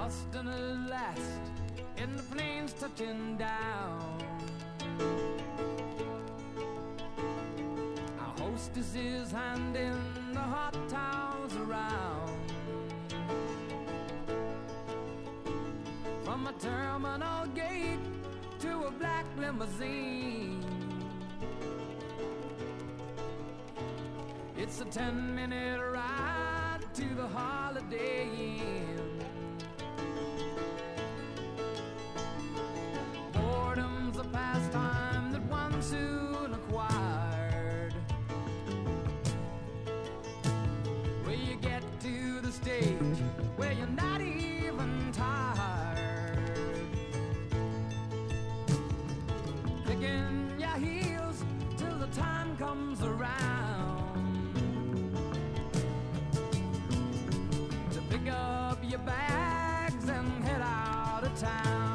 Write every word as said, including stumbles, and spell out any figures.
Boston at last, and the plane's touching down. Our hostess is handing the hot towels around. From a terminal gate to a black limousine, it's a ten-minute ride to the Holiday Inn. Boredom's a pastime that one soon acquired, where you get to the stage where you're not even tired, kicking your heels till the time comes around to pick up your bags and head out of town.